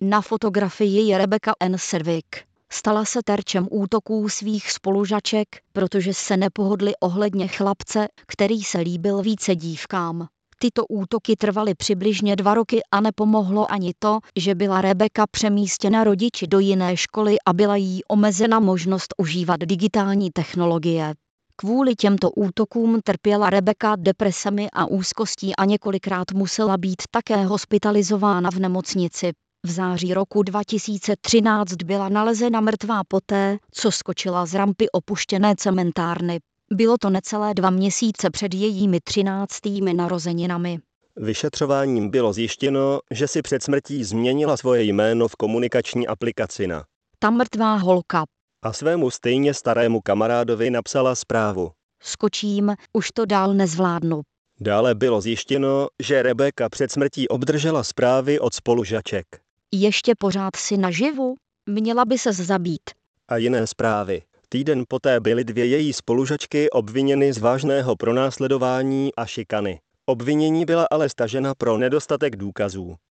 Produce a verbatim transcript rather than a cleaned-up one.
Na fotografii je Rebecca Ann Sedgwick. Stala se terčem útoků svých spolužaček, protože se nepohodly ohledně chlapce, který se líbil více dívkám. Tyto útoky trvaly přibližně dva roky a nepomohlo ani to, že byla Rebecca přemístěna rodiči do jiné školy a byla jí omezena možnost užívat digitální technologie. Kvůli těmto útokům trpěla Rebecca depresemi a úzkostí a několikrát musela být také hospitalizována v nemocnici. V září roku dva tisíce třináct byla nalezena mrtvá poté, co skočila z rampy opuštěné cementárny. Bylo to necelé dva měsíce před jejími třináctými narozeninami. Vyšetřováním bylo zjištěno, že si před smrtí změnila svoje jméno v komunikační aplikaci na Ta mrtvá holka. A svému stejně starému kamarádovi napsala zprávu. Skočím, už to dál nezvládnu. Dále bylo zjištěno, že Rebecca před smrtí obdržela zprávy od spolužaček. Ještě pořád si naživu? Měla by ses zabít. A jiné zprávy. Týden poté byly dvě její spolužačky obviněny z vážného pronásledování a šikany. Obvinění byla ale stažena pro nedostatek důkazů.